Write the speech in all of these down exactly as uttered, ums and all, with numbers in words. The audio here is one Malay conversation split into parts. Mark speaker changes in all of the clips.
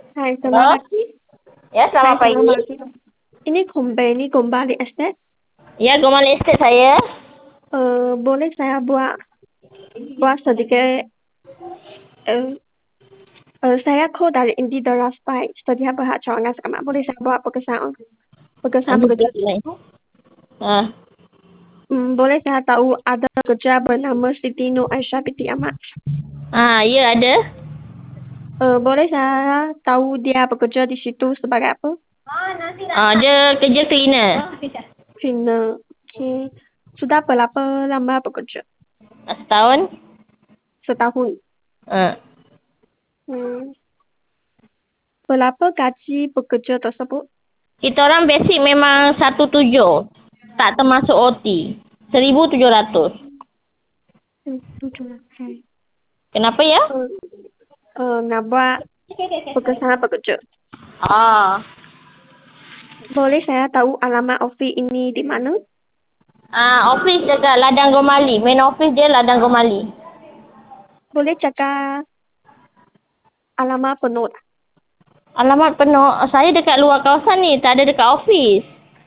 Speaker 1: Hai,
Speaker 2: Halo?
Speaker 1: selamat pagi.
Speaker 2: Ya,
Speaker 1: Hai,
Speaker 2: selamat
Speaker 1: selamat
Speaker 2: pagi.
Speaker 1: pagi. Ini Kumbeni Gombali Estate.
Speaker 2: Ya, Gomal Estate saya.
Speaker 1: Eh, boleh saya buat buat sedikit. Eh, eh, saya call dari Indeed Spy. Sedia berhak cawangan sama. Boleh saya buat pekesan pekesan
Speaker 2: Nanti
Speaker 1: pekerja
Speaker 2: plus
Speaker 1: di
Speaker 2: lain.
Speaker 1: situ?
Speaker 2: Ah,
Speaker 1: Hmm, boleh saya tahu ada pekerja bernama Siti Nur Aisyah binti Ahmad.
Speaker 2: ah, ya ada.
Speaker 1: Eh, boleh saya tahu dia bekerja di situ sebagai apa?
Speaker 2: Ah, dia kerja cleaner.
Speaker 1: Cleaner. Okay. Sudah berapa lama bekerja?
Speaker 2: Ah, setahun.
Speaker 1: Setahun.
Speaker 2: Ah.
Speaker 1: Hmm. Berapa gaji pekerja tersebut?
Speaker 2: Kita orang basic memang satu tujuh. Tak termasuk O T. Seribu tujuh ratus.
Speaker 1: Hmm, tujuh lapan.
Speaker 2: Kenapa ya?
Speaker 1: Eh, eh, nak buat pekerjaan pekerja.
Speaker 2: Ah.
Speaker 1: Boleh saya tahu alamat office ini di mana?
Speaker 2: Ah, office dekat Ladang Gomali. Main office dia Ladang Gomali.
Speaker 1: Boleh cakap alamat penuh tak?
Speaker 2: Alamat penuh. Saya dekat luar kawasan ni. Tak ada dekat office.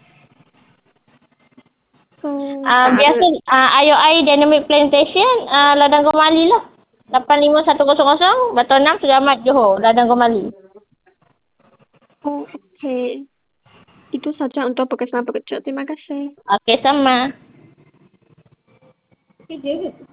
Speaker 1: Oh,
Speaker 2: Ah,
Speaker 1: tak ada.
Speaker 2: biasa ah, I O I Dynamic Plantation, ah, Ladang Gomali lah. lapan lima satu kosong kosong, Batu enam, Seramat, Johor, Ladang Gomali.
Speaker 1: Oh, okey. Itu saja untuk pekerjaan pekerja. Terima kasih.
Speaker 2: Okey, sama.